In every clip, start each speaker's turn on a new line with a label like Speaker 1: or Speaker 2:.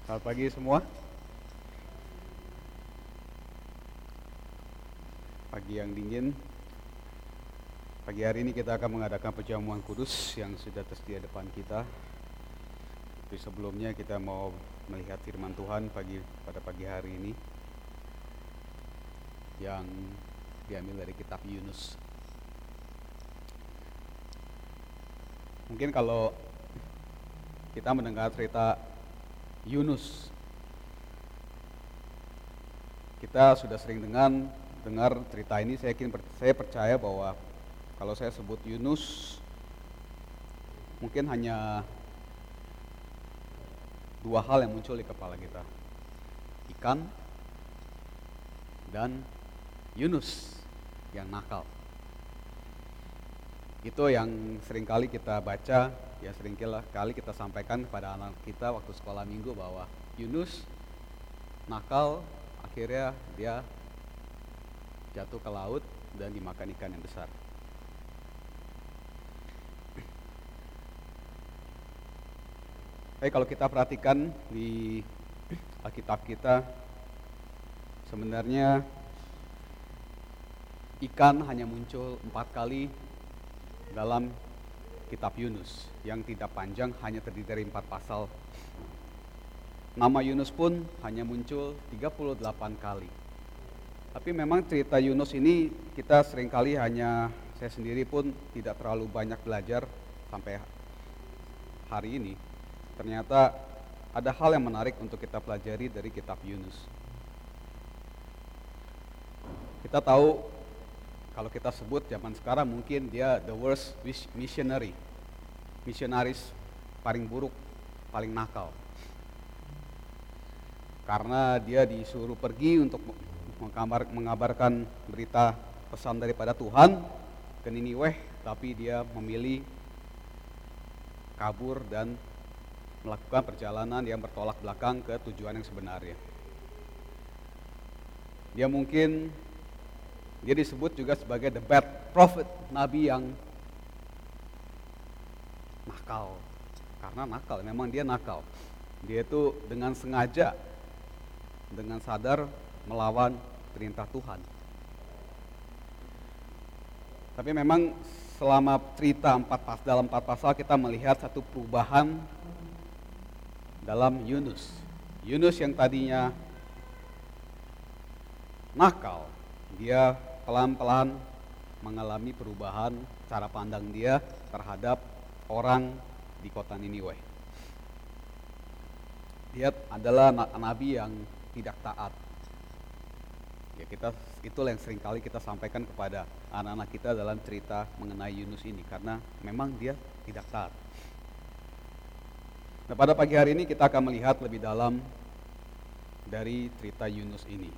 Speaker 1: Selamat pagi semua. Pagi yang dingin. Pagi hari ini kita akan mengadakan perjamuan kudus yang sudah tersedia depan kita. Tapi sebelumnya kita mau melihat firman Tuhan pada pagi hari ini yang diambil dari kitab Yunus. Mungkin kalau kita mendengar cerita Yunus, kita sudah sering dengar cerita ini. Saya percaya bahwa kalau saya sebut Yunus, mungkin hanya dua hal yang muncul di kepala kita: ikan dan Yunus yang nakal. Itu yang seringkali kita baca, yang seringkali kita sampaikan kepada anak kita waktu sekolah minggu, bahwa Yunus nakal, akhirnya dia jatuh ke laut dan dimakan ikan yang besar. Tapi kalau kita perhatikan di Alkitab kita, sebenarnya ikan hanya muncul 4 kali dalam kitab Yunus, yang tidak panjang, hanya terdiri dari 4 pasal. Nama Yunus pun hanya muncul 38 kali. Tapi memang cerita Yunus ini kita seringkali saya sendiri pun tidak terlalu banyak belajar sampai hari ini. Ternyata ada hal yang menarik untuk kita pelajari dari kitab Yunus. Kita tahu, kalau kita sebut zaman sekarang, mungkin dia the worst missionary. Misionaris paling buruk, paling nakal. Karena dia disuruh pergi untuk mengabarkan berita pesan daripada Tuhan ke Niniweh, tapi dia memilih kabur dan melakukan perjalanan yang bertolak belakang ke tujuan yang sebenarnya. Dia disebut juga sebagai the bad prophet, nabi yang nakal. Karena nakal, memang dia nakal. Dia itu dengan sengaja, dengan sadar melawan perintah Tuhan. Tapi memang selama cerita dalam 4 pasal kita melihat satu perubahan dalam Yunus. Yunus yang tadinya nakal, dia pelan-pelan mengalami perubahan cara pandang dia terhadap orang di kota Niniweh. Dia adalah nabi yang tidak taat. Ya, itulah yang seringkali kita sampaikan kepada anak-anak kita dalam cerita mengenai Yunus ini, karena memang dia tidak taat. Nah, pada pagi hari ini kita akan melihat lebih dalam dari cerita Yunus ini.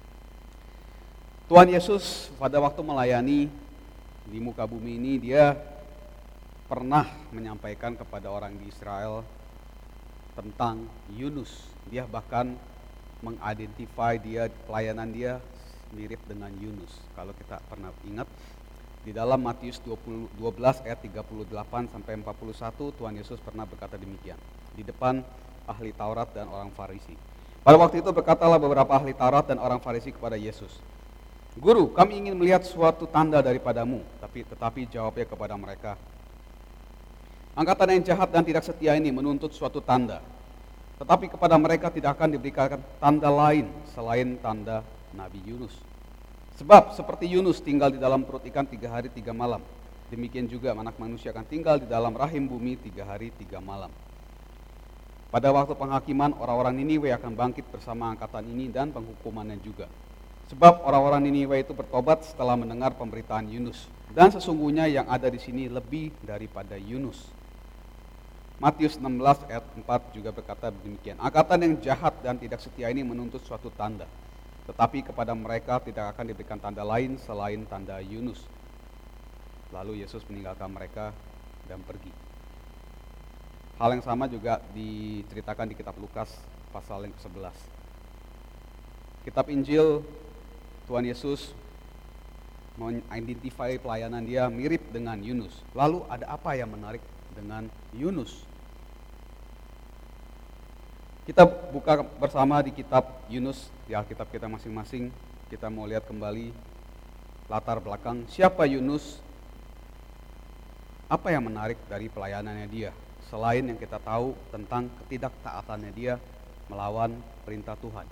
Speaker 1: Tuhan Yesus pada waktu melayani di muka bumi ini, dia pernah menyampaikan kepada orang di Israel tentang Yunus. Dia bahkan mengidentify pelayanan dia mirip dengan Yunus. Kalau kita pernah ingat, di dalam Matius 12 ayat 38 sampai 41, Tuhan Yesus pernah berkata demikian di depan ahli Taurat dan orang Farisi. Pada waktu itu berkatalah beberapa ahli Taurat dan orang Farisi kepada Yesus, "Guru, kami ingin melihat suatu tanda daripadamu." Tetapi jawabnya kepada mereka, "Angkatan yang jahat dan tidak setia ini menuntut suatu tanda. Tetapi kepada mereka tidak akan diberikan tanda lain selain tanda Nabi Yunus. Sebab seperti Yunus tinggal di dalam perut ikan 3 hari 3 malam, demikian juga Anak Manusia akan tinggal di dalam rahim bumi 3 hari 3 malam. Pada waktu penghakiman, orang-orang Niniwe akan bangkit bersama angkatan ini dan penghukumannya juga. Sebab orang-orang Niniwe itu bertobat setelah mendengar pemberitaan Yunus. Dan sesungguhnya yang ada di sini lebih daripada Yunus." Matius 16 ayat 4 juga berkata demikian, "Angkatan yang jahat dan tidak setia ini menuntut suatu tanda. Tetapi kepada mereka tidak akan diberikan tanda lain selain tanda Yunus." Lalu Yesus meninggalkan mereka dan pergi. Hal yang sama juga diceritakan di kitab Lukas pasal yang ke-11. Kitab Injil, Tuhan Yesus mengidentify pelayanan dia mirip dengan Yunus. Lalu ada apa yang menarik dengan Yunus? Kita buka bersama di kitab Yunus, di Alkitab kita masing-masing. Kita mau lihat kembali latar belakang siapa Yunus, apa yang menarik dari pelayanannya dia, selain yang kita tahu tentang ketidaktaatannya dia melawan perintah Tuhan.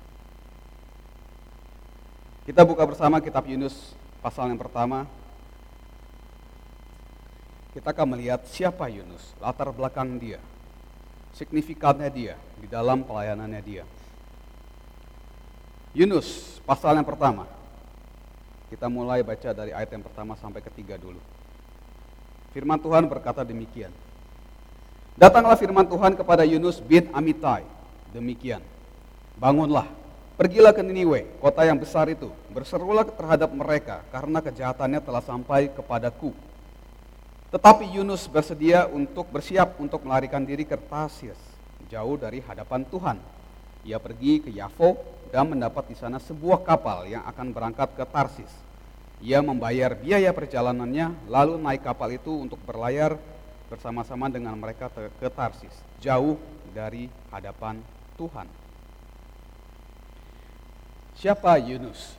Speaker 1: Kita buka bersama kitab Yunus pasal yang pertama. Kita akan melihat siapa Yunus, latar belakang dia, signifikannya dia di dalam pelayanannya dia. Yunus pasal yang pertama. Kita mulai baca dari ayat yang pertama sampai ketiga dulu. Firman Tuhan berkata demikian. Datanglah firman Tuhan kepada Yunus bin Amitai. Demikian. Bangunlah, pergilah ke Niniwe, kota yang besar itu. Berserulah terhadap mereka karena kejahatannya telah sampai kepadaku. Tetapi Yunus bersiap untuk melarikan diri ke Tarsis, jauh dari hadapan Tuhan. Ia pergi ke Yafo dan mendapat di sana sebuah kapal yang akan berangkat ke Tarsis. Ia membayar biaya perjalanannya, lalu naik kapal itu untuk berlayar bersama-sama dengan mereka ke Tarsis, jauh dari hadapan Tuhan. Siapa Yunus?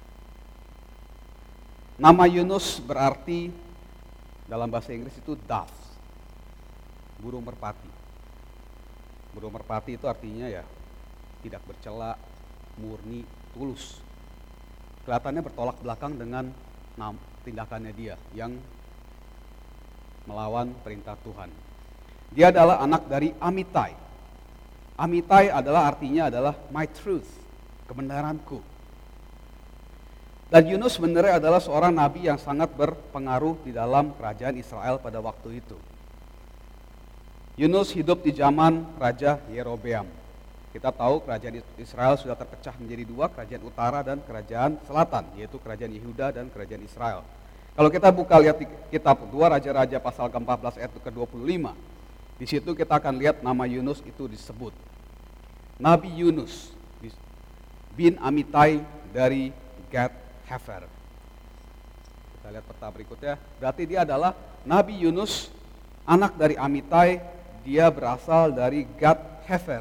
Speaker 1: Nama Yunus berarti dalam bahasa Inggris itu dove, burung merpati. Burung merpati itu artinya ya tidak bercela, murni, tulus. Kelihatannya bertolak belakang dengan tindakannya dia yang melawan perintah Tuhan. Dia adalah anak dari Amitai. Amitai artinya adalah my truth, kebenaranku. Dan Yunus sebenarnya adalah seorang nabi yang sangat berpengaruh di dalam kerajaan Israel pada waktu itu. Yunus hidup di zaman Raja Yerobeam. Kita tahu kerajaan Israel sudah terpecah menjadi dua, kerajaan utara dan kerajaan selatan, yaitu kerajaan Yehuda dan kerajaan Israel. Kalau kita buka lihat di kitab 2 Raja-Raja pasal ke-14 ayat ke-25, di situ kita akan lihat nama Yunus itu disebut. Nabi Yunus bin Amitai dari Gad Hefer. Kita lihat peta berikutnya. Berarti dia adalah Nabi Yunus, anak dari Amitai. Dia berasal dari Gad Hefer.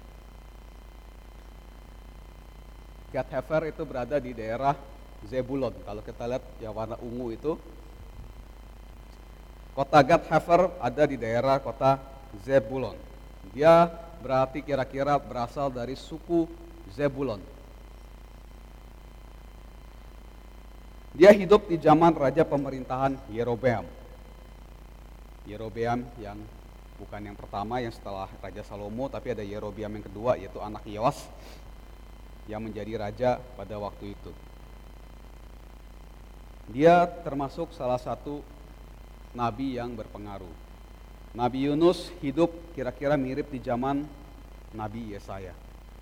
Speaker 1: Gad Hefer itu berada di daerah Zebulon. Kalau kita lihat yang warna ungu itu, kota Gad Hefer ada di daerah kota Zebulon. Dia berarti kira-kira berasal dari suku Zebulon. Dia hidup di zaman raja pemerintahan Yerobeam. Yerobeam yang bukan yang pertama yang setelah Raja Salomo, tapi ada Yerobeam yang kedua, yaitu anak Yoas yang menjadi raja pada waktu itu. Dia termasuk salah satu nabi yang berpengaruh. Nabi Yunus hidup kira-kira mirip di zaman Nabi Yesaya.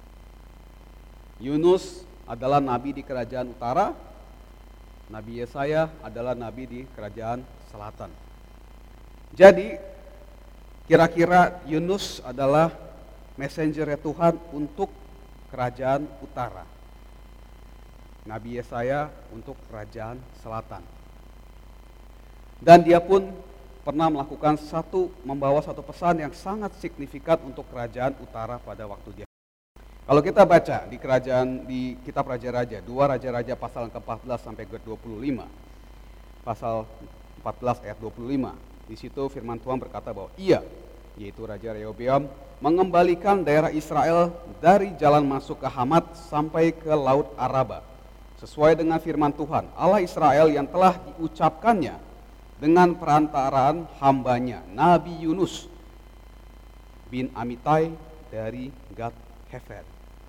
Speaker 1: Yunus adalah nabi di kerajaan utara, Nabi Yesaya adalah nabi di kerajaan selatan. Jadi kira-kira Yunus adalah messenger Tuhan untuk kerajaan utara. Nabi Yesaya untuk kerajaan selatan. Dan dia pun pernah membawa satu pesan yang sangat signifikan untuk kerajaan utara pada waktu dia. Kalau kita baca di kitab Raja-Raja, 2 Raja-Raja pasal ke-14 sampai ke-25. Pasal 14 ayat 25. Di situ firman Tuhan berkata bahwa ia, yaitu Raja Rehoboam, mengembalikan daerah Israel dari jalan masuk ke Hamat sampai ke Laut Araba, sesuai dengan firman Tuhan, Allah Israel yang telah diucapkannya dengan perantaraan hambanya, Nabi Yunus bin Amitai dari Gad Hefer.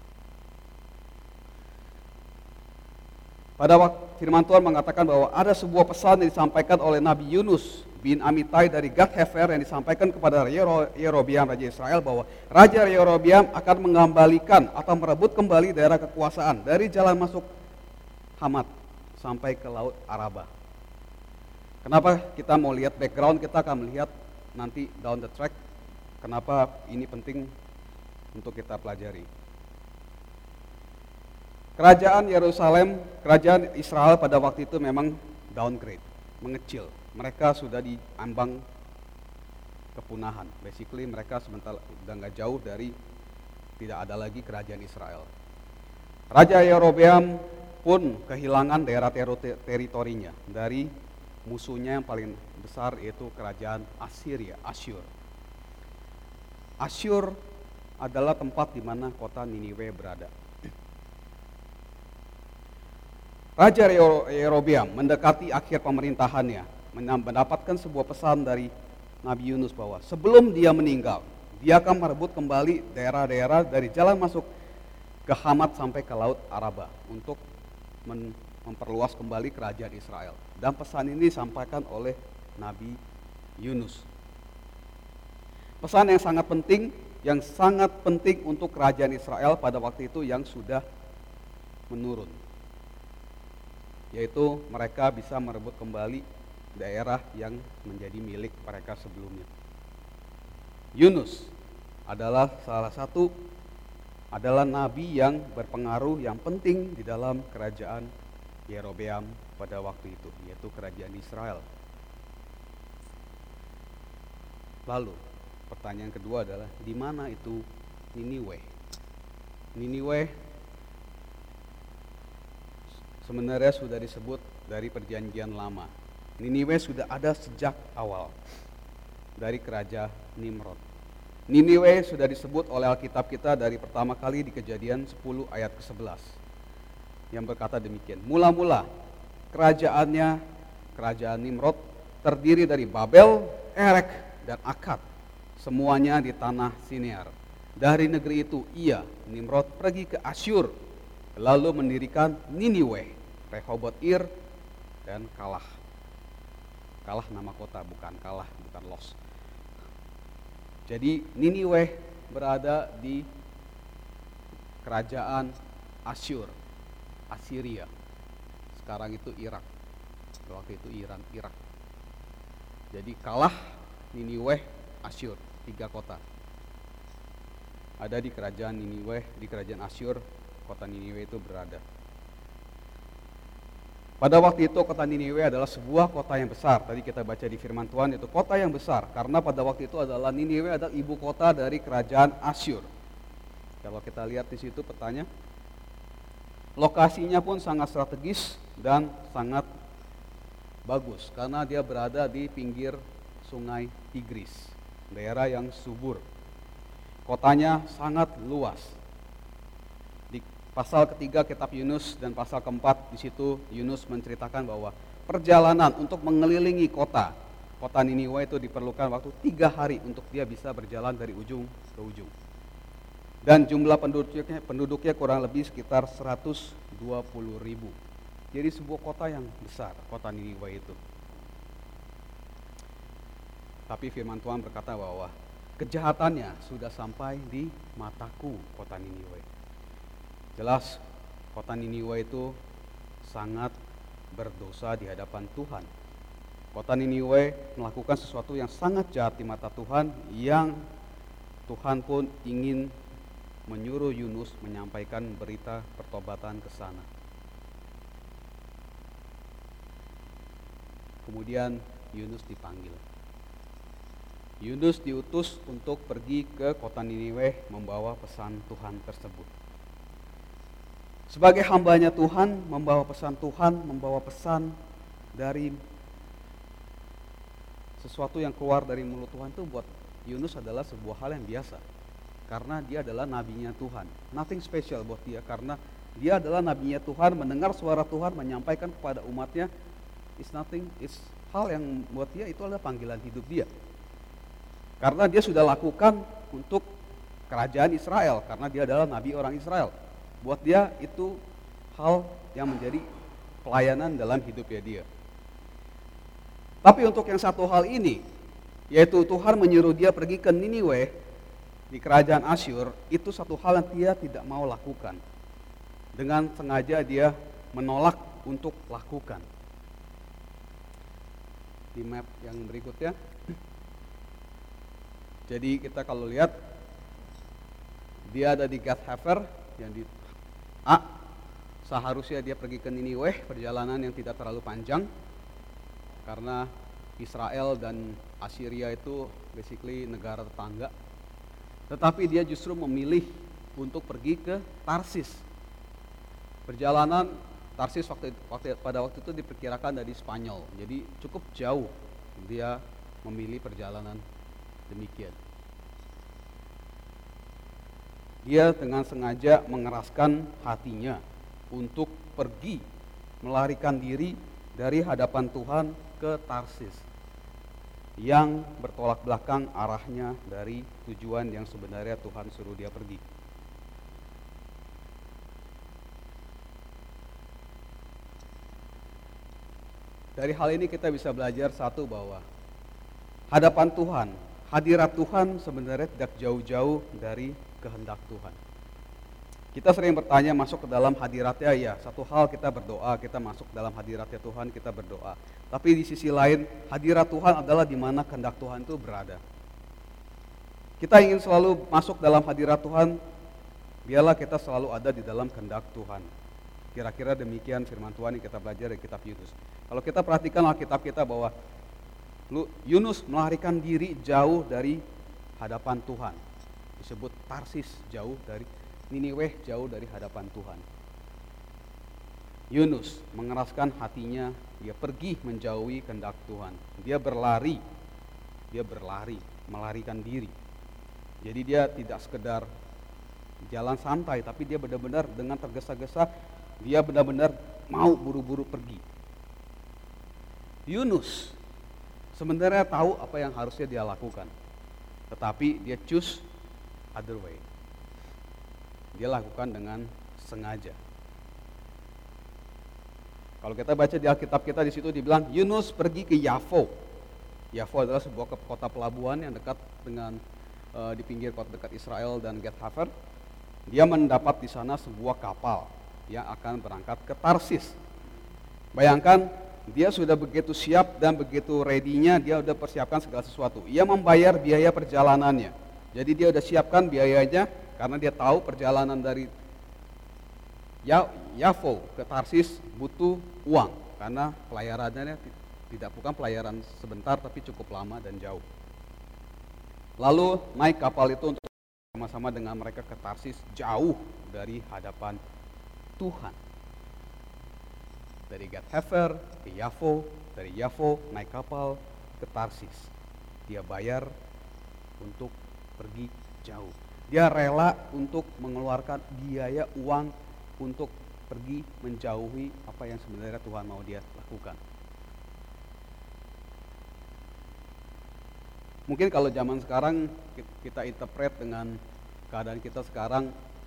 Speaker 1: Pada waktu firman Tuhan mengatakan bahwa ada sebuah pesan yang disampaikan oleh Nabi Yunus bin Amitai dari Gad Hefer yang disampaikan kepada Yerobeam Raja Israel bahwa Raja Yerobeam akan mengembalikan atau merebut kembali daerah kekuasaan dari jalan masuk Hamat sampai ke Laut Araba. Kenapa kita mau lihat background, kita akan melihat nanti down the track kenapa ini penting untuk kita pelajari. Kerajaan Yerusalem, kerajaan Israel pada waktu itu memang downgrade, mengecil. Mereka sudah diambang kepunahan. Basically mereka sebentar udah nggak jauh dari Tidak ada lagi kerajaan Israel. Raja Yerobeam pun kehilangan daerah teritorinya dari musuhnya yang paling besar, yaitu kerajaan Assyria, Asyur. Asyur adalah tempat di mana kota Niniwe berada. Raja Yerobeam mendekati akhir pemerintahannya, mendapatkan sebuah pesan dari Nabi Yunus bahwa sebelum dia meninggal, dia akan merebut kembali daerah-daerah dari jalan masuk ke Hamat sampai ke Laut Araba untuk memperluas kembali kerajaan Israel. Dan pesan ini disampaikan oleh Nabi Yunus. Pesan yang sangat penting untuk kerajaan Israel pada waktu itu yang sudah menurun, yaitu mereka bisa merebut kembali daerah yang menjadi milik mereka sebelumnya. Yunus adalah nabi yang berpengaruh, yang penting di dalam kerajaan Yerobeam pada waktu itu, yaitu kerajaan Israel. Lalu pertanyaan kedua adalah, di mana itu Niniwe? Niniwe sebenarnya sudah disebut dari perjanjian lama. Niniwe sudah ada sejak awal dari kerajaan Nimrod. Niniwe sudah disebut oleh Alkitab kita dari pertama kali di Kejadian 10 ayat ke-11 yang berkata demikian. Mula-mula kerajaan Nimrod terdiri dari Babel, Erek, dan Akkad, semuanya di tanah Sinear. Dari negeri itu Nimrod pergi ke Asyur, lalu mendirikan Niniwe, Rehoboth Ir, dan Kalah. Kalah nama kota, bukan Los. Jadi Niniwe berada di kerajaan Asyur, Assyria. Sekarang itu Irak. Waktu itu Irak. Jadi Kalah, Niniwe, Asyur, 3 kota. Ada di kerajaan Niniwe, di kerajaan Asyur, kota Niniwe itu berada. Pada waktu itu kota Niniwe adalah sebuah kota yang besar. Tadi kita baca di firman Tuhan, itu kota yang besar. Karena pada waktu itu Niniwe adalah ibu kota dari kerajaan Asyur. Kalau kita lihat di situ petanya, lokasinya pun sangat strategis dan sangat bagus. Karena dia berada di pinggir sungai Tigris, daerah yang subur. Kotanya sangat luas. Pasal ketiga kitab Yunus dan pasal keempat, di situ Yunus menceritakan bahwa perjalanan untuk mengelilingi kota Niniwe itu diperlukan waktu 3 hari untuk dia bisa berjalan dari ujung ke ujung. Dan jumlah penduduknya kurang lebih sekitar 120.000. Jadi sebuah kota yang besar, kota Niniwe itu. Tapi firman Tuhan berkata bahwa kejahatannya sudah sampai di mataku, kota Niniwe. Jelas kota Niniwe itu sangat berdosa di hadapan Tuhan. Kota Niniwe melakukan sesuatu yang sangat jahat di mata Tuhan, yang Tuhan pun ingin menyuruh Yunus menyampaikan berita pertobatan ke sana. Kemudian Yunus dipanggil. Yunus diutus untuk pergi ke kota Niniwe membawa pesan Tuhan tersebut. Sebagai hambanya Tuhan, membawa pesan dari sesuatu yang keluar dari mulut Tuhan itu buat Yunus adalah sebuah hal yang biasa. Karena dia adalah nabinya Tuhan. Nothing special buat dia, karena dia adalah nabinya Tuhan, mendengar suara Tuhan, menyampaikan kepada umatnya, it's hal yang buat dia itu adalah panggilan hidup dia. Karena dia sudah lakukan untuk kerajaan Israel, karena dia adalah nabi orang Israel. Buat dia itu hal yang menjadi pelayanan dalam hidupnya dia. Tapi untuk yang satu hal ini, yaitu Tuhan menyuruh dia pergi ke Niniwe di kerajaan Asyur, itu satu hal yang dia tidak mau lakukan. Dengan sengaja dia menolak untuk lakukan. Di map yang berikutnya. Jadi kita kalau lihat, dia ada di Gath-Hefer, yang di seharusnya dia pergi ke Niniwe, perjalanan yang tidak terlalu panjang, karena Israel dan Assyria itu basically negara tetangga. Tetapi dia justru memilih untuk pergi ke Tarsis. Perjalanan Tarsis pada waktu itu diperkirakan dari Spanyol, jadi cukup jauh dia memilih perjalanan demikian. Dia dengan sengaja mengeraskan hatinya untuk pergi melarikan diri dari hadapan Tuhan ke Tarsis yang bertolak belakang arahnya dari tujuan yang sebenarnya Tuhan suruh dia pergi. Dari hal ini kita bisa belajar satu, bahwa hadapan Tuhan, hadirat Tuhan sebenarnya tidak jauh-jauh dari kehendak Tuhan. Kita sering bertanya, masuk ke dalam hadiratnya, ya satu hal kita berdoa, kita masuk dalam hadiratnya Tuhan, kita berdoa. Tapi di sisi lain, hadirat Tuhan adalah di mana kehendak Tuhan itu berada. Kita ingin selalu masuk dalam hadirat Tuhan, biarlah kita selalu ada di dalam kehendak Tuhan. Kira-kira demikian firman Tuhan yang kita belajar dari kitab Yunus. Kalau kita perhatikan Alkitab kita, bahwa Yunus melarikan diri jauh dari hadapan Tuhan. Disebut Tarsis, jauh dari Niniweh, jauh dari hadapan Tuhan. Yunus mengeraskan hatinya, dia pergi menjauhi kehendak Tuhan. Dia berlari, melarikan diri. Jadi dia tidak sekedar jalan santai, tapi dia benar-benar dengan tergesa-gesa, dia benar-benar mau buru-buru pergi. Yunus sebenarnya tahu apa yang harusnya dia lakukan, tetapi dia choose other way. Dia lakukan dengan sengaja. Kalau kita baca di Alkitab kita, di situ dibilang Yunus pergi ke Yafo. Yafo adalah sebuah kota pelabuhan yang dekat dengan di pinggir kota dekat Israel dan Gat Hafer. Dia mendapat di sana sebuah kapal yang akan berangkat ke Tarsis. Bayangkan, dia sudah begitu siap dan begitu ready-nya, dia sudah persiapkan segala sesuatu. Ia membayar biaya perjalanannya. Jadi dia sudah siapkan biayanya, karena dia tahu perjalanan dari Yafo ke Tarsis butuh uang, karena pelayarannya bukan pelayaran sebentar, tapi cukup lama dan jauh. Lalu naik kapal itu untuk sama-sama dengan mereka ke Tarsis, jauh dari hadapan Tuhan. Dari Gat Hafer ke Yafo, dari Yafo naik kapal ke Tarsis. Dia bayar untuk pergi jauh. Dia rela untuk mengeluarkan biaya uang untuk pergi menjauhi apa yang sebenarnya Tuhan mau dia lakukan. Mungkin kalau zaman sekarang kita interpret dengan keadaan kita sekarang,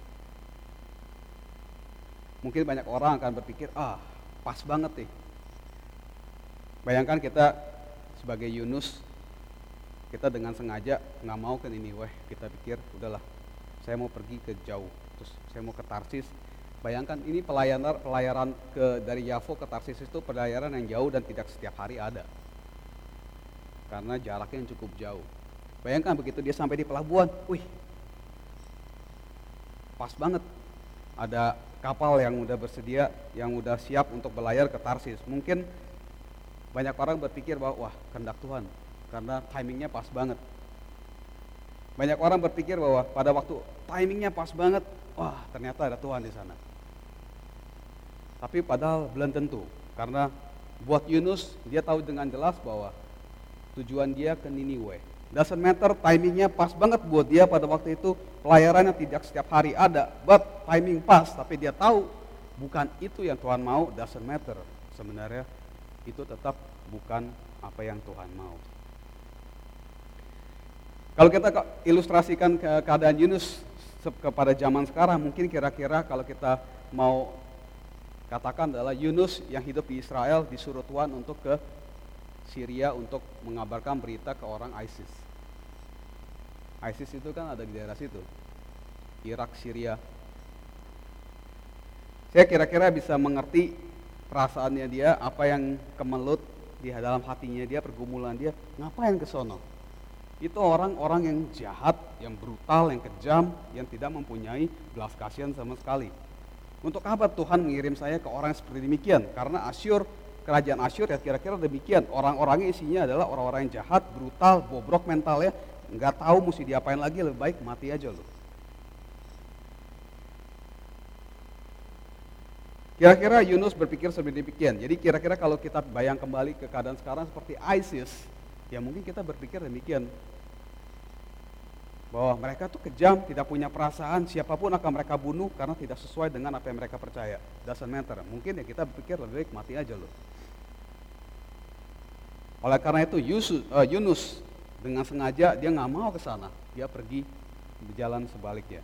Speaker 1: mungkin banyak orang akan berpikir, pas banget nih. Bayangkan kita sebagai Yunus, kita dengan sengaja nggak mau ke Niniweh, kita pikir udahlah, saya mau pergi ke jauh, terus saya mau ke Tarsis. Bayangkan ini pelayaran dari Yafo ke Tarsis itu pelayaran yang jauh dan tidak setiap hari ada, karena jaraknya yang cukup jauh. Bayangkan begitu dia sampai di pelabuhan, pas banget, ada kapal yang udah bersedia, yang udah siap untuk berlayar ke Tarsis. Mungkin banyak orang berpikir bahwa kehendak Tuhan, karena timingnya pas banget. Banyak orang berpikir bahwa pada waktu timingnya pas banget, ternyata ada Tuhan di sana. Tapi padahal belum tentu, karena buat Yunus, dia tahu dengan jelas bahwa tujuan dia ke Niniweh. Doesn't matter, timingnya pas banget buat dia pada waktu itu. Pelayarannya tidak setiap hari ada, but timing pas. Tapi dia tahu bukan itu yang Tuhan mau. Doesn't matter, sebenarnya itu tetap bukan apa yang Tuhan mau. Kalau kita ilustrasikan keadaan Yunus kepada zaman sekarang, mungkin kira-kira kalau kita mau katakan adalah Yunus yang hidup di Israel disuruh Tuhan untuk ke Syria untuk mengabarkan berita ke orang ISIS. ISIS itu kan ada di daerah situ, Irak, Syria. Saya kira-kira bisa mengerti perasaannya dia, apa yang kemelut di dalam hatinya dia, pergumulan dia, ngapain ke sono? Itu orang-orang yang jahat, yang brutal, yang kejam, yang tidak mempunyai belas kasihan sama sekali. Untuk apa Tuhan mengirim saya ke orang seperti demikian? Karena kerajaan Asyur ya kira-kira demikian. Orang-orangnya isinya adalah orang-orang yang jahat, brutal, bobrok mentalnya, nggak tahu mesti diapain lagi, lebih baik mati aja loh. Kira-kira Yunus berpikir seperti demikian. Jadi kira-kira kalau kita bayang kembali ke keadaan sekarang seperti ISIS, ya mungkin kita berpikir demikian. Bahwa mereka tuh kejam, tidak punya perasaan, siapapun akan mereka bunuh karena tidak sesuai dengan apa yang mereka percaya. Doesn't matter. Mungkin ya kita berpikir lebih baik mati aja loh. Oleh karena itu Yunus dengan sengaja dia nggak mau ke sana, dia pergi berjalan sebaliknya.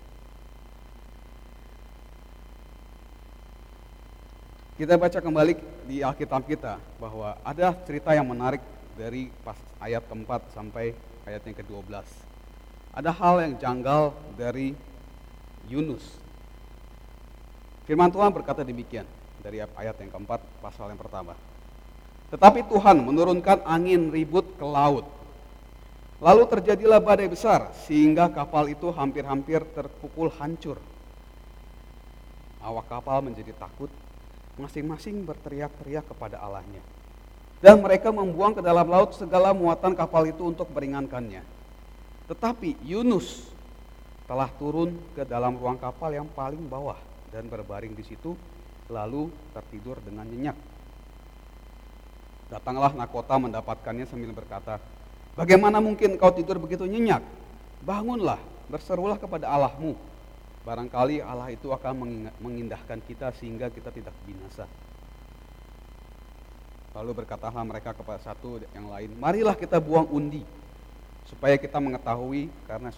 Speaker 1: Kita baca kembali di Alkitab kita bahwa ada cerita yang menarik dari pas ayat keempat sampai ayat yang ke-12. Ada hal yang janggal dari Yunus. Firman Tuhan berkata demikian dari ayat yang keempat pasal yang pertama. Tetapi Tuhan menurunkan angin ribut ke laut. Lalu terjadilah badai besar sehingga kapal itu hampir-hampir terpukul hancur. Awak kapal menjadi takut, masing-masing berteriak-teriak kepada Allahnya. Dan mereka membuang ke dalam laut segala muatan kapal itu untuk meringankannya. Tetapi Yunus telah turun ke dalam ruang kapal yang paling bawah dan berbaring di situ, lalu tertidur dengan nyenyak. Datanglah nahkota mendapatkannya sambil berkata, "Bagaimana mungkin kau tidur begitu nyenyak? Bangunlah, berserulah kepada Allahmu. Barangkali Allah itu akan mengindahkan kita sehingga kita tidak binasa." Lalu berkatalah mereka kepada satu yang lain, "Marilah kita buang undi, supaya kita mengetahui karena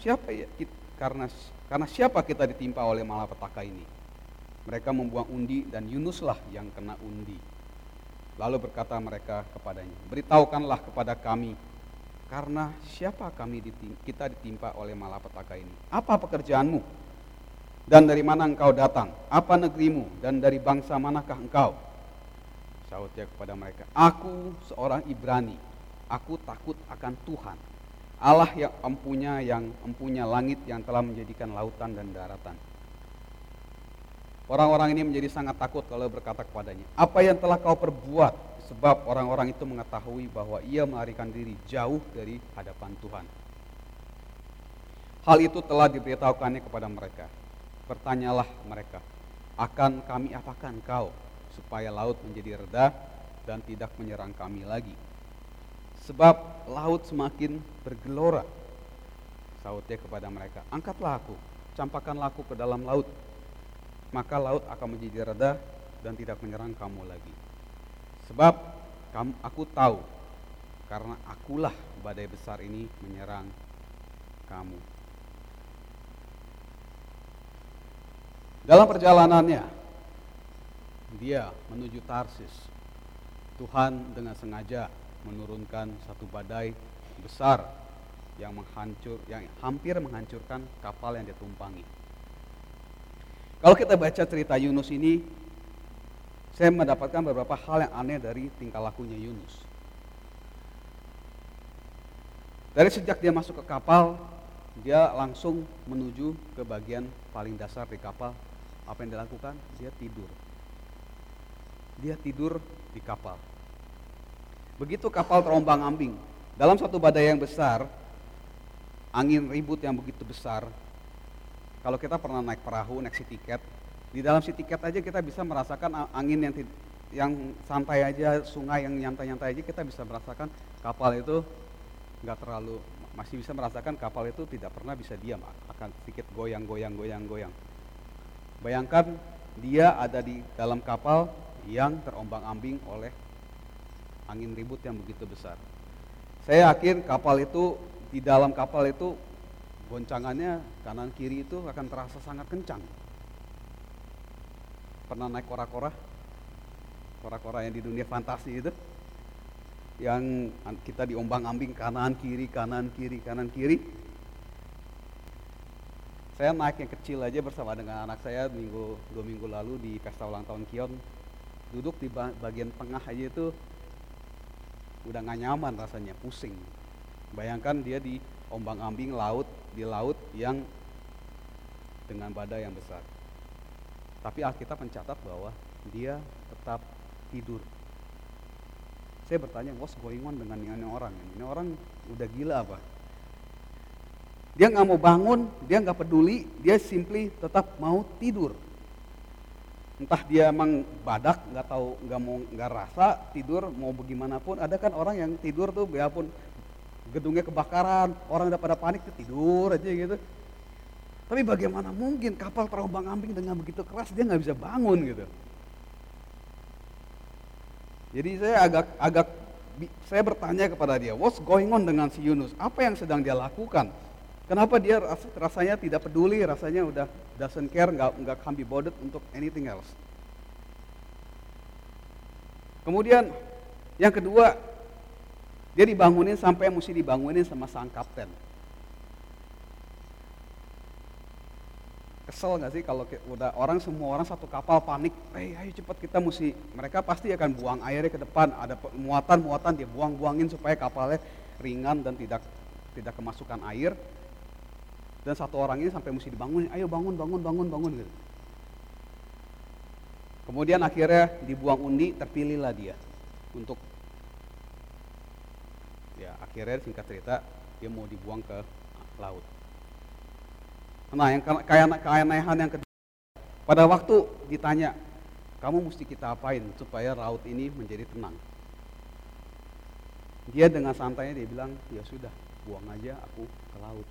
Speaker 1: siapa kita ditimpa oleh malapetaka ini." Mereka membuang undi dan Yunuslah yang kena undi. Lalu berkata mereka kepadanya, "Beritahukanlah kepada kami, karena siapa kita ditimpa oleh malapetaka ini? Apa pekerjaanmu? Dan dari mana engkau datang? Apa negerimu? Dan dari bangsa manakah engkau?" Sahutnya kepada mereka, "Aku seorang Ibrani. Aku takut akan Tuhan, Allah yang empunya langit, yang telah menjadikan lautan dan daratan." Orang-orang ini menjadi sangat takut kalau berkata kepadanya, "Apa yang telah kau perbuat?" Sebab orang-orang itu mengetahui bahwa ia melarikan diri jauh dari hadapan Tuhan. Hal itu telah diberitahukannya kepada mereka. Bertanyalah mereka, "Akan kami apakan kau, supaya laut menjadi reda dan tidak menyerang kami lagi? Sebab laut semakin bergelora." Sahutnya kepada mereka, "Angkatlah aku, campakkanlah aku ke dalam laut, maka laut akan menjadi reda dan tidak menyerang kamu lagi. Sebab aku tahu, karena akulah badai besar ini menyerang kamu." Dalam perjalanannya dia menuju Tarsis, Tuhan dengan sengaja menurunkan satu badai besar yang hampir menghancurkan kapal yang ditumpangi. Kalau kita baca cerita Yunus ini, saya mendapatkan beberapa hal yang aneh dari tingkah lakunya Yunus. Dari sejak dia masuk ke kapal, dia langsung menuju ke bagian paling dasar di kapal. Apa yang dilakukan? Dia tidur. Dia tidur di kapal. Begitu kapal terombang-ambing, dalam satu badai yang besar, angin ribut yang begitu besar. Kalau kita pernah naik perahu, naik sea ticket, di dalam sea ticket aja kita bisa merasakan angin yang santai aja, sungai yang nyantai-nyantai aja, kita bisa merasakan kapal itu masih bisa merasakan kapal itu tidak pernah bisa diam, akan sedikit goyang-goyang. Bayangkan dia ada di dalam kapal yang terombang-ambing oleh angin ribut yang begitu besar. Saya yakin di dalam kapal itu goncangannya kanan kiri itu akan terasa sangat kencang. Pernah naik kora-kora yang di dunia fantasi itu, yang kita diombang-ambing kanan kiri. Saya naik yang kecil aja bersama dengan anak saya 2 minggu lalu di pesta ulang tahun Kion. Duduk di bagian tengah aja itu udah gak nyaman rasanya, pusing. Bayangkan dia di ombang-ambing di laut yang dengan badai yang besar. Tapi Alkitab mencatat bahwa dia tetap tidur. Saya bertanya, what's going on dengan ini orang? Ini orang udah gila apa? Dia gak mau bangun, dia gak peduli, dia simply tetap mau tidur. Entah dia emang badak, nggak tahu, nggak rasa tidur mau bagaimanapun. Ada kan orang yang tidur tuh biarpun gedungnya kebakaran, orang udah pada panik tuh tidur aja gitu. Tapi bagaimana mungkin kapal terombang-ambing dengan begitu keras dia nggak bisa bangun gitu. Jadi saya bertanya kepada dia, what's going on dengan si Yunus? Apa yang sedang dia lakukan? Kenapa dia rasanya tidak peduli, rasanya udah doesn't care, nggak can be bothered untuk anything else. Kemudian yang kedua, dia dibangunin sampai mesti dibangunin sama sang kapten. Kesel nggak sih kalau udah semua orang satu kapal panik, ayo cepat kita mesti, mereka pasti akan buang airnya ke depan, ada muatan dia buangin supaya kapalnya ringan dan tidak kemasukan air. Dan satu orang ini sampai mesti dibangunin, ayo bangun gitu. Kemudian akhirnya dibuang undi, terpilihlah dia untuk, ya akhirnya singkat cerita dia mau dibuang ke laut. Nah yang keanehan yang kedua, pada waktu ditanya, kamu mesti kita apain supaya laut ini menjadi tenang? Dia dengan santainya dia bilang, ya sudah, buang aja aku ke laut.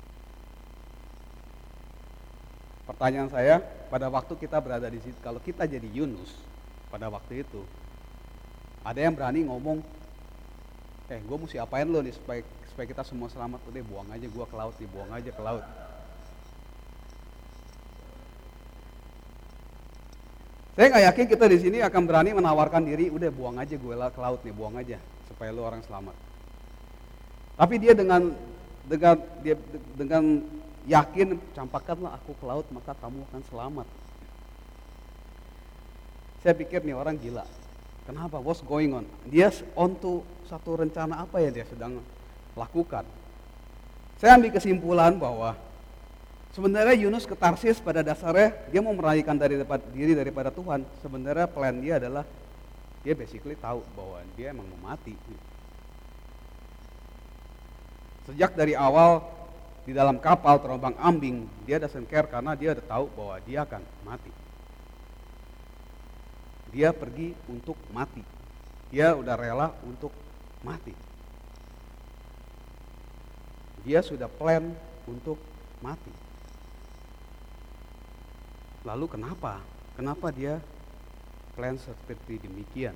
Speaker 1: Pertanyaan saya, pada waktu kita berada di situ, kalau kita jadi Yunus pada waktu itu, ada yang berani ngomong, gue mesti apain lo nih supaya kita semua selamat? Udah buang aja gue ke laut, dibuang aja ke laut. Saya nggak yakin kita di sini akan berani menawarkan diri, udah buang aja gue ke laut nih, buang aja supaya lo orang selamat. Tapi dia dengan yakin, campakkanlah aku ke laut maka kamu akan selamat. Saya pikir nih orang gila. Kenapa? What's going on? Dia on to satu rencana apa yang dia sedang lakukan. Saya ambil kesimpulan bahwa sebenarnya Yunus ke Tarsis pada dasarnya dia mau melarikan diri daripada Tuhan. Sebenarnya plan dia adalah dia basically tahu bahwa dia emang mau mati. Sejak dari awal di dalam kapal terombang-ambing, dia doesn't care karena dia udah tahu bahwa dia akan mati. Dia pergi untuk mati. Dia udah rela untuk mati. Dia sudah plan untuk mati. Lalu kenapa? Kenapa dia plan seperti demikian?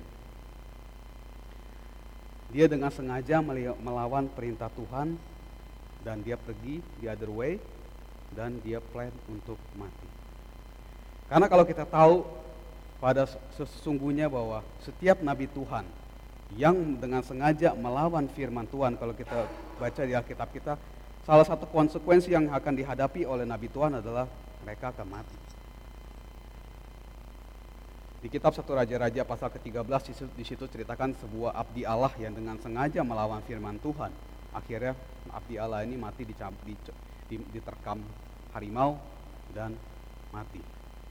Speaker 1: Dia dengan sengaja melawan perintah Tuhan, dan dia pergi the other way, dan dia plan untuk mati. Karena kalau kita tahu pada sesungguhnya bahwa setiap nabi Tuhan yang dengan sengaja melawan firman Tuhan, kalau kita baca di Alkitab kita, salah satu konsekuensi yang akan dihadapi oleh nabi Tuhan adalah mereka akan mati. Di kitab 1 Raja-Raja pasal ke-13 di situ ceritakan sebuah abdi Allah yang dengan sengaja melawan firman Tuhan. Akhirnya abdi Allah ini mati diterkam harimau dan mati.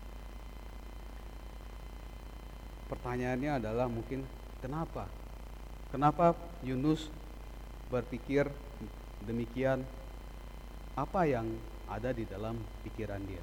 Speaker 1: Pertanyaannya adalah mungkin kenapa? Kenapa Yunus berpikir demikian? Apa yang ada di dalam pikiran dia?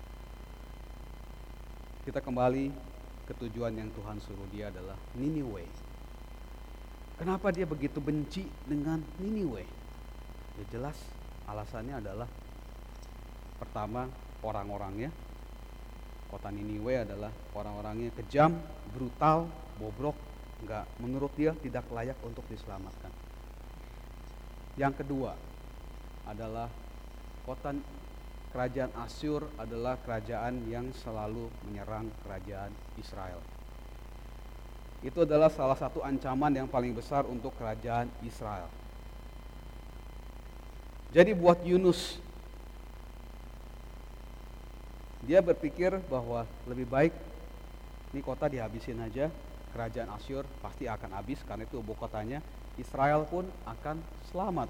Speaker 1: Kita kembali ke tujuan yang Tuhan suruh dia adalah Niniwe. Kenapa dia begitu benci dengan Niniwe? Ya jelas alasannya adalah pertama, orang-orangnya. Kota Niniwe adalah orang-orangnya kejam, brutal, bobrok, menurut dia tidak layak untuk diselamatkan. Yang kedua adalah kerajaan Asyur adalah kerajaan yang selalu menyerang kerajaan Israel. Itu adalah salah satu ancaman yang paling besar untuk kerajaan Israel. Jadi buat Yunus, dia berpikir bahwa lebih baik ini kota dihabisin aja, kerajaan Asyur pasti akan habis karena itu ibu kotanya, Israel pun akan selamat.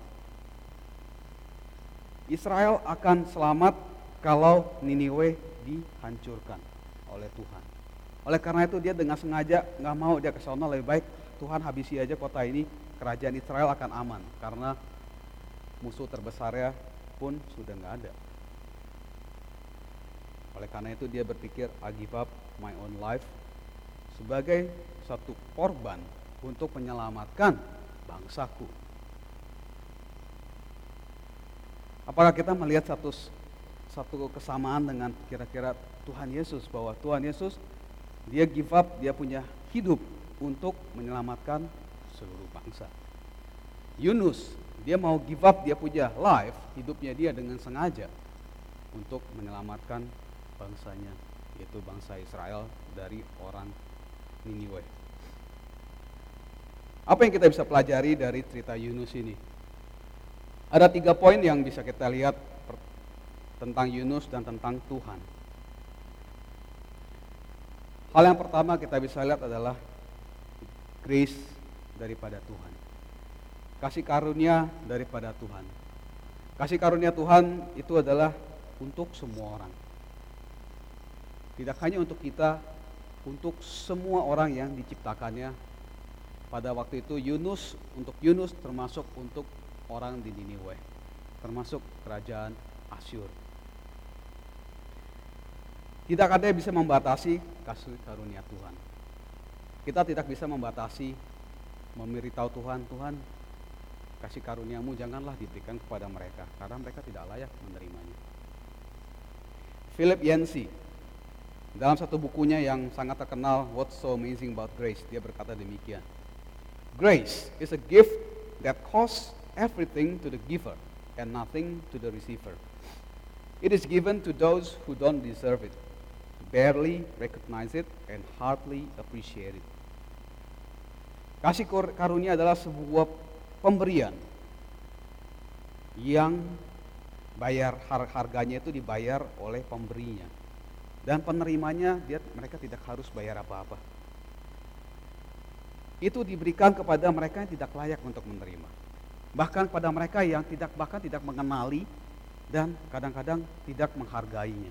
Speaker 1: Israel akan selamat kalau Niniwe dihancurkan oleh Tuhan. Oleh karena itu dia dengan sengaja nggak mau dia ke sana, lebih baik Tuhan habisi aja kota ini, kerajaan Israel akan aman karena musuh terbesarnya pun sudah nggak ada. Oleh karena itu dia berpikir, I give up, my own life sebagai satu korban untuk menyelamatkan bangsaku. Apakah kita melihat satu kesamaan dengan kira-kira Tuhan Yesus, bahwa Tuhan Yesus dia give up, dia punya hidup untuk menyelamatkan seluruh bangsa. Yunus, dia mau give up, dia punya life, hidupnya dia dengan sengaja untuk menyelamatkan bangsanya, yaitu bangsa Israel dari orang Niniwe. Apa yang kita bisa pelajari dari cerita Yunus ini? Ada 3 poin yang bisa kita lihat tentang Yunus dan tentang Tuhan. Hal yang pertama kita bisa lihat adalah grace daripada Tuhan. Kasih karunia daripada Tuhan. Kasih karunia Tuhan itu adalah untuk semua orang. Tidak hanya untuk kita, untuk semua orang yang diciptakannya. Pada waktu itu untuk Yunus termasuk untuk orang di Niniwe, termasuk kerajaan Asyur. Tidak ada yang bisa membatasi kasih karunia Tuhan. Kita tidak bisa membatasi, memberitahu Tuhan, Tuhan kasih karuniamu janganlah diberikan kepada mereka, karena mereka tidak layak menerimanya. Philip Yancey, dalam satu bukunya yang sangat terkenal, What's So Amazing About Grace, dia berkata demikian. Grace is a gift that costs everything to the giver and nothing to the receiver. It is given to those who don't deserve it, barely recognize it, and hardly appreciate it. Kasih karunia adalah sebuah pemberian yang harganya itu dibayar oleh pemberinya, dan penerimanya mereka tidak harus bayar apa-apa. Itu diberikan kepada mereka yang tidak layak untuk menerima. Bahkan pada mereka yang tidak mengenali dan kadang-kadang tidak menghargainya.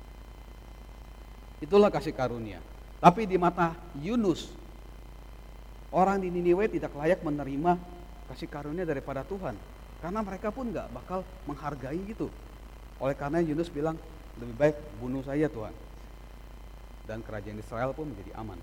Speaker 1: Itulah kasih karunia. Tapi di mata Yunus, orang di Niniwe tidak layak menerima kasih karunia daripada Tuhan, karena mereka pun gak bakal menghargai itu. Oleh karena Yunus bilang, lebih baik bunuh saya Tuhan, dan kerajaan Israel pun menjadi aman.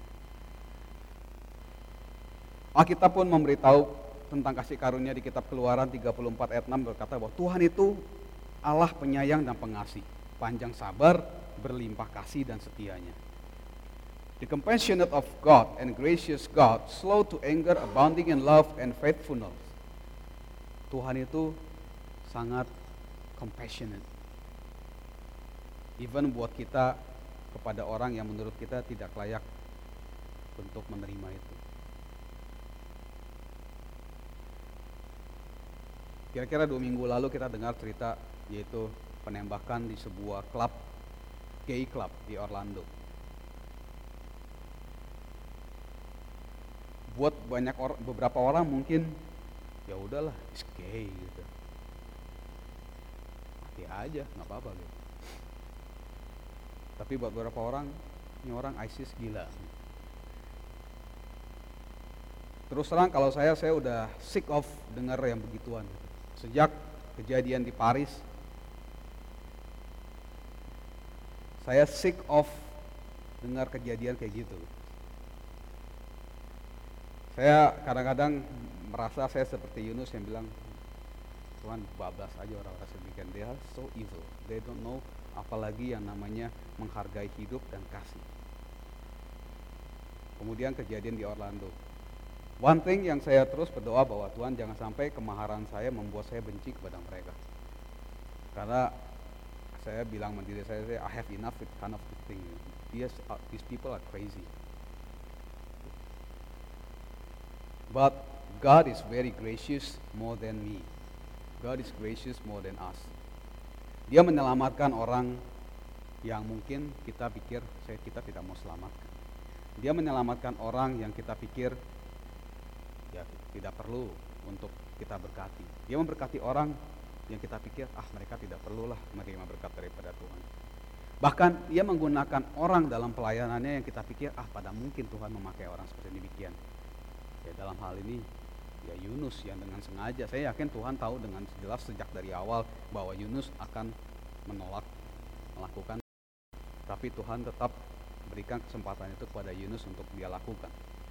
Speaker 1: Alkitab pun memberitahu tentang kasih karunia di kitab Keluaran 34 ayat 6 berkata bahwa Tuhan itu Allah penyayang dan pengasih, panjang sabar, berlimpah kasih dan setianya. The compassionate of God and gracious God, slow to anger, abounding in love and faithfulness. Tuhan itu sangat compassionate. Even buat kita, kepada orang yang menurut kita tidak layak untuk menerima itu. Kira-kira 2 minggu lalu kita dengar cerita, yaitu penembakan di sebuah klub, gay club di Orlando. Buat beberapa orang mungkin ya udahlah, it's gay gitu. Mati aja, nggak apa-apa gitu. Tapi buat beberapa orang, ini orang ISIS gila. Terus terang kalau saya udah sick of dengar yang begituan. Sejak kejadian di Paris, saya sick of dengar kejadian kayak gitu. Saya kadang-kadang merasa saya seperti Yunus yang bilang, Tuhan bablas aja orang-orang sedemikian. They are so evil, they don't know apalagi yang namanya menghargai hidup dan kasih. Kemudian kejadian di Orlando. One thing yang saya terus berdoa bahwa Tuhan jangan sampai kemaharan saya membuat saya benci kepada mereka. Karena saya bilang sama diri saya I have enough with kind of thing. These people are crazy. But God is very gracious more than me. God is gracious more than us. Dia menyelamatkan orang yang mungkin kita pikir kita tidak mau selamatkan. Dia menyelamatkan orang yang kita pikir ya tidak perlu untuk kita berkati. Dia memberkati orang yang kita pikir mereka tidak perlulah menerima berkat daripada Tuhan. Bahkan dia menggunakan orang dalam pelayanannya yang kita pikir pada mungkin Tuhan memakai orang seperti demikian. Ya dalam hal ini ya Yunus yang dengan sengaja, saya yakin Tuhan tahu dengan jelas sejak dari awal bahwa Yunus akan menolak melakukan, tapi Tuhan tetap berikan kesempatan itu kepada Yunus untuk dia lakukan.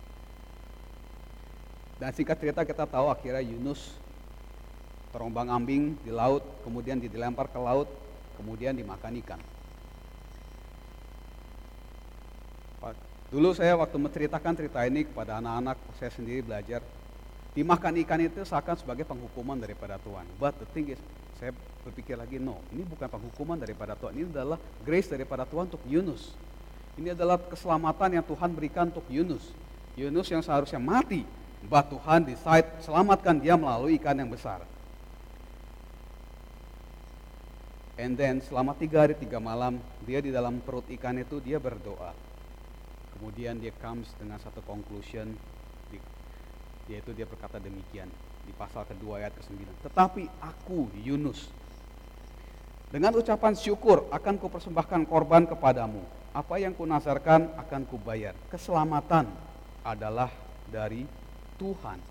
Speaker 1: Dan singkat cerita kita tahu akhirnya Yunus terombang-ambing di laut, kemudian dilempar ke laut, kemudian dimakan ikan. Dulu saya waktu menceritakan cerita ini kepada anak-anak, saya sendiri belajar, dimakan ikan itu seakan sebagai penghukuman daripada Tuhan. But the thing is, saya berpikir lagi, no, ini bukan penghukuman daripada Tuhan, ini adalah grace daripada Tuhan untuk Yunus. Ini adalah keselamatan yang Tuhan berikan untuk Yunus. Yunus yang seharusnya mati, but Tuhan decide selamatkan dia melalui ikan yang besar. And then selama 3 hari 3 malam, dia di dalam perut ikan itu dia berdoa. Kemudian dia comes dengan satu conclusion, yaitu dia berkata demikian di pasal kedua ayat ke-9. Tetapi aku, Yunus, dengan ucapan syukur akan kupersembahkan korban kepadamu. Apa yang kunazarkan akan kubayar. Keselamatan adalah dari Tuhan.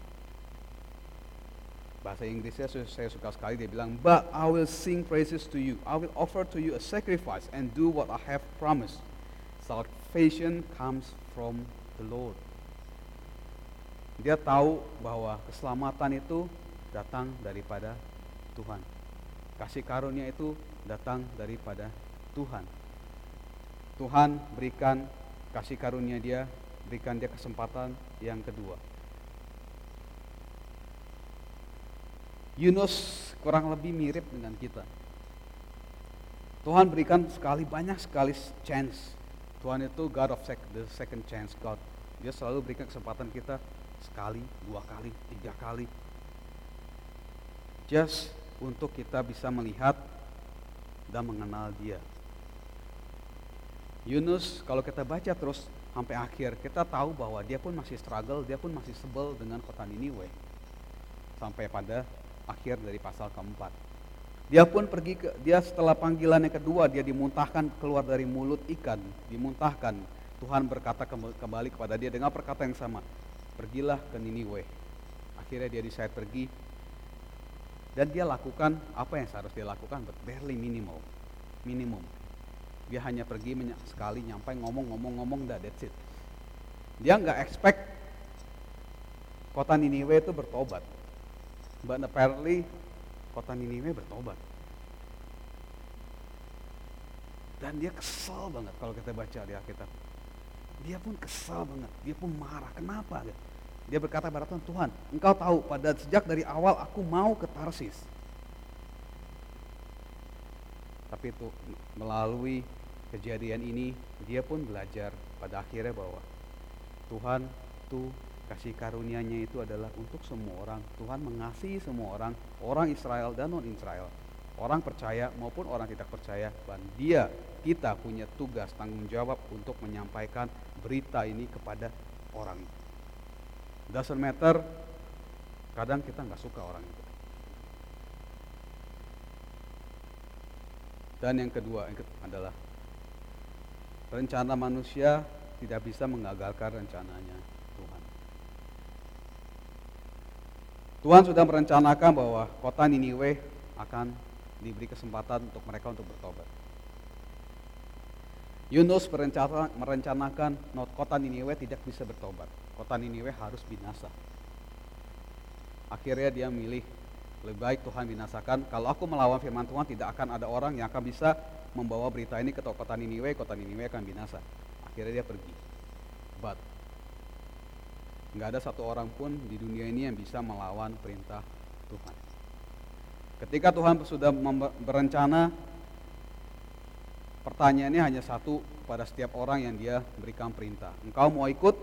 Speaker 1: Bahasa Inggrisnya saya suka sekali, dia bilang, but I will sing praises to you. I will offer to you a sacrifice and do what I have promised. Salvation comes from the Lord. Dia tahu bahwa keselamatan itu datang daripada Tuhan. Kasih karunia itu datang daripada Tuhan. Tuhan berikan kasih karunia dia, berikan dia kesempatan yang kedua. Yunus kurang lebih mirip dengan kita. Tuhan berikan banyak sekali chance. Tuhan itu God of the second chance God. Dia selalu berikan kesempatan kita sekali, 2 kali, 3 kali. Just untuk kita bisa melihat dan mengenal dia. Yunus kalau kita baca terus sampai akhir, kita tahu bahwa dia pun masih struggle, dia pun masih sebel dengan kota Niniwe. Sampai pada akhir dari pasal keempat. Dia pun dia setelah panggilan yang kedua, dia dimuntahkan keluar dari mulut ikan, dimuntahkan. Tuhan berkata kembali kepada dia dengan perkataan yang sama, pergilah ke Niniwe. Akhirnya dia decide pergi, dan dia lakukan apa yang seharusnya dia lakukan, but barely minimum. Dia hanya pergi sekali, nyampe ngomong, that's it. Dia nggak expect kota Niniwe itu bertobat, but apparently kota Niniwe bertobat. Dan dia kesal banget kalau kita baca di Alkitab. Dia pun kesal banget, dia pun marah. Kenapa? Dia berkata kepada Tuhan, Tuhan, Engkau tahu pada sejak dari awal aku mau ke Tarsis. Tapi itu melalui kejadian ini, dia pun belajar pada akhirnya bahwa Tuhan tuh kasih karunia-Nya itu adalah untuk semua orang. Tuhan mengasihi semua orang, orang Israel dan non-Israel, orang percaya maupun orang tidak percaya. Dan kita punya tugas, tanggung jawab untuk menyampaikan berita ini kepada orang. Doesn't matter, kadang kita nggak suka orang itu. Dan yang kedua adalah rencana manusia tidak bisa mengagalkan rencananya Tuhan. Tuhan sudah merencanakan bahwa kota Niniwe akan diberi kesempatan untuk mereka untuk bertobat. Yunus merencanakan kota Niniwe tidak bisa bertobat. Kota Niniwe harus binasa. Akhirnya dia milih, lebih baik Tuhan binasakan. Kalau aku melawan firman Tuhan, tidak akan ada orang yang akan bisa membawa berita ini ke kota Niniwe akan binasa. Akhirnya dia pergi. But nggak ada satu orang pun di dunia ini yang bisa melawan perintah Tuhan. Ketika Tuhan sudah berencana, pertanyaannya hanya satu kepada setiap orang yang dia berikan perintah. Engkau mau ikut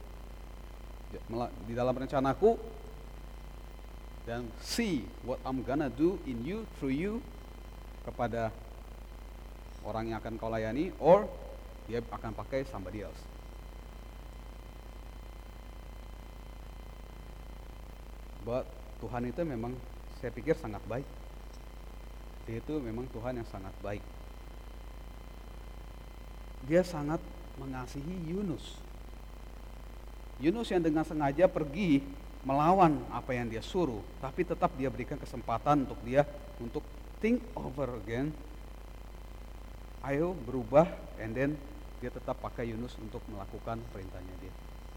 Speaker 1: di dalam rencanaku dan see what I'm gonna do in you, through you, kepada orang yang akan kau layani, or dia akan pakai somebody else. But Tuhan itu memang saya pikir sangat baik. Dia itu memang Tuhan yang sangat baik. Dia sangat mengasihi Yunus. Yunus yang dengan sengaja pergi melawan apa yang dia suruh, tapi tetap dia berikan kesempatan untuk dia think over again. Ayo berubah, and then dia tetap pakai Yunus untuk melakukan perintahnya dia.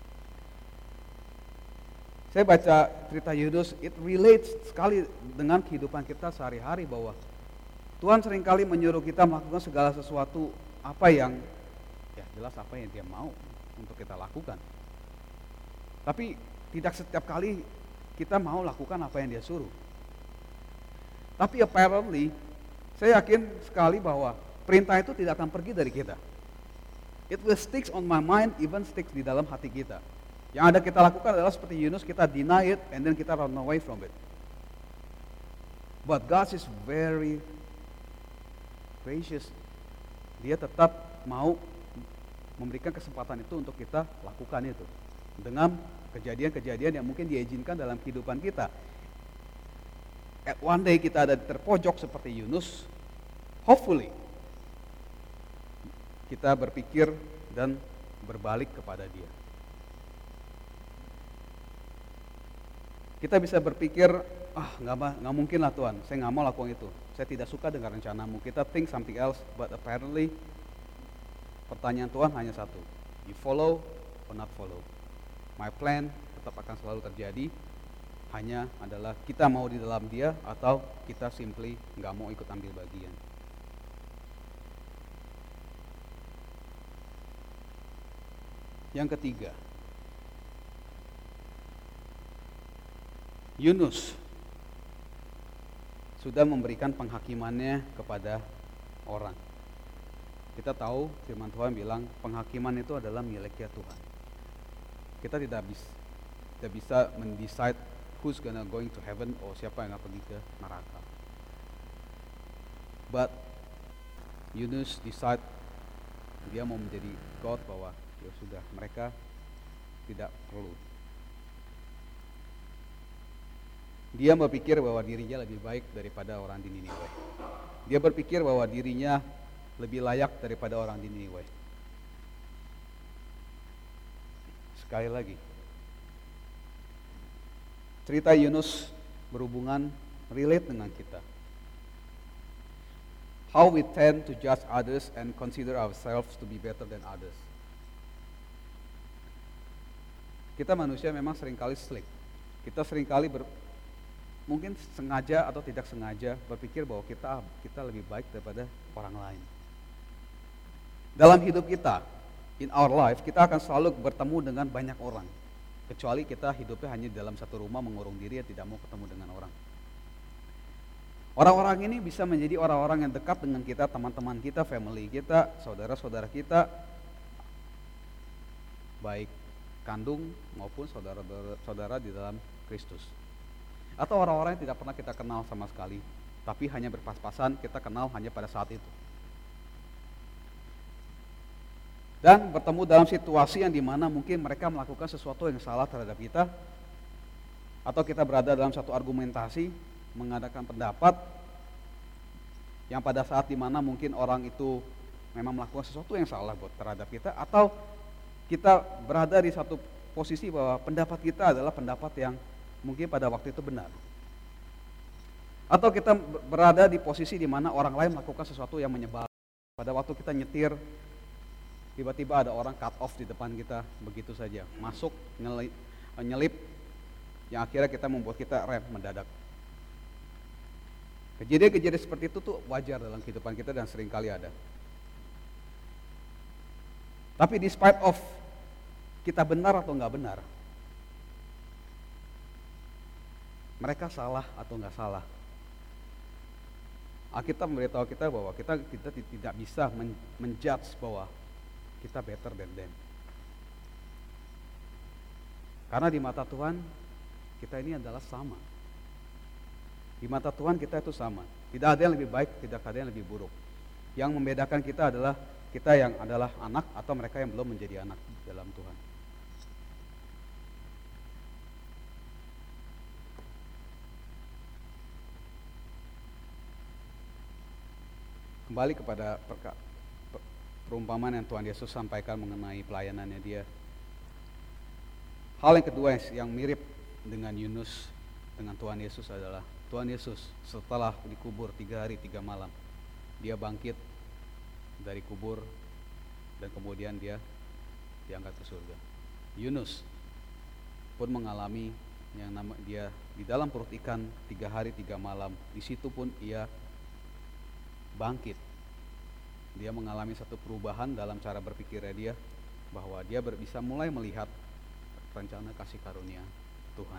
Speaker 1: Saya baca cerita Yunus, it relates sekali dengan kehidupan kita sehari-hari, bahwa Tuhan seringkali menyuruh kita melakukan segala sesuatu apa yang, ya jelas apa yang dia mau untuk kita lakukan. Tapi tidak setiap kali kita mau lakukan apa yang dia suruh. Tapi apparently, saya yakin sekali bahwa perintah itu tidak akan pergi dari kita. It will sticks on my mind, even sticks di dalam hati kita. Yang ada kita lakukan adalah seperti Yunus, kita deny it and then kita run away from it. But God is very gracious. Dia tetap mau memberikan kesempatan itu untuk kita lakukan itu. Dengan kejadian-kejadian yang mungkin diizinkan dalam kehidupan kita. At one day kita ada terpojok seperti Yunus. Hopefully kita berpikir dan berbalik kepada dia. Kita bisa berpikir, nggak mungkin lah Tuhan, saya nggak mau lakukan itu. Saya tidak suka dengan rencanamu. Kita think something else, but apparently pertanyaan Tuhan hanya satu. You follow or not follow? My plan tetap akan selalu terjadi. Hanya adalah kita mau di dalam dia atau kita simply nggak mau ikut ambil bagian. Yang ketiga, Yunus sudah memberikan penghakimannya kepada orang. Kita tahu firman Tuhan bilang penghakiman itu adalah miliknya Tuhan. Kita tidak bisa mendecide who's going to heaven or siapa yang akan pergi ke neraka. But Yunus decide dia mau menjadi God, bahwa ya sudah, mereka tidak perlu. Dia berpikir bahwa dirinya lebih baik daripada orang di Niniwe. Dia berpikir bahwa dirinya lebih layak daripada orang di Niniwe. Sekali lagi, cerita Yunus berhubungan relate dengan kita. How we tend to judge others and consider ourselves to be better than others. Kita manusia memang seringkali slick. Kita seringkali mungkin sengaja atau tidak sengaja berpikir bahwa kita lebih baik daripada orang lain. Dalam hidup kita, in our life, kita akan selalu bertemu dengan banyak orang. Kecuali kita hidupnya hanya dalam satu rumah mengurung diri dan tidak mau ketemu dengan orang. Orang-orang ini bisa menjadi orang-orang yang dekat dengan kita, teman-teman kita, family kita, saudara-saudara kita, baik kandung maupun saudara-saudara di dalam Kristus. Atau orang-orang yang tidak pernah kita kenal sama sekali, tapi hanya berpas-pasan kita kenal hanya pada saat itu. Dan bertemu dalam situasi yang dimana mungkin mereka melakukan sesuatu yang salah terhadap kita, atau kita berada dalam satu argumentasi, mengadakan pendapat, yang pada saat dimana mungkin orang itu memang melakukan sesuatu yang salah terhadap kita, atau kita berada di satu posisi bahwa pendapat kita adalah pendapat yang mungkin pada waktu itu benar. Atau kita berada di posisi di mana orang lain melakukan sesuatu yang menyebalkan. Pada waktu kita nyetir, tiba-tiba ada orang cut off di depan kita begitu saja, masuk, nyelip, yang akhirnya kita membuat kita rem mendadak. Kejadian-kejadian seperti itu tuh wajar dalam kehidupan kita dan seringkali ada. Tapi despite of kita benar atau nggak benar, mereka salah atau nggak salah, Alkitab memberitahu kita bahwa kita tidak bisa menjudge bahwa kita better than them. Karena di mata Tuhan kita ini adalah sama. Di mata Tuhan kita itu sama. Tidak ada yang lebih baik, tidak ada yang lebih buruk. Yang membedakan kita adalah kita yang adalah anak atau mereka yang belum menjadi anak dalam Tuhan. Kembali kepada perumpamaan yang Tuhan Yesus sampaikan mengenai pelayanannya dia. Hal yang kedua yang mirip dengan Yunus dengan Tuhan Yesus adalah Tuhan Yesus setelah dikubur 3 hari 3 malam, dia bangkit dari kubur dan kemudian dia diangkat ke surga. Yunus pun mengalami yang nama dia di dalam perut ikan 3 hari 3 malam. Di situ pun ia bangkit. Dia mengalami satu perubahan dalam cara berpikirnya dia, bahwa dia bisa mulai melihat rencana kasih karunia Tuhan.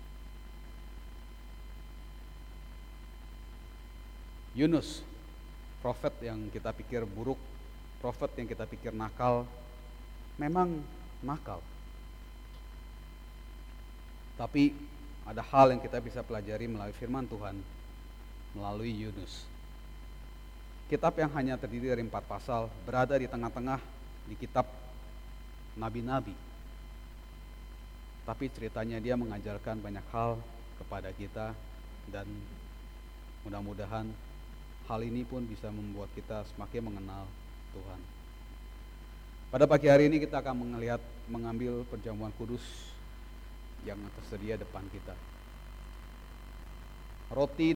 Speaker 1: Yunus, profet yang kita pikir buruk, profet yang kita pikir nakal, memang nakal. Tapi ada hal yang kita bisa pelajari melalui firman Tuhan, melalui Yunus. Kitab yang hanya terdiri dari 4 pasal, berada di tengah-tengah di kitab nabi-nabi. Tapi ceritanya dia mengajarkan banyak hal kepada kita, dan mudah-mudahan hal ini pun bisa membuat kita semakin mengenal Tuhan. Pada pagi hari ini kita akan mengambil perjamuan kudus yang tersedia depan kita. Roti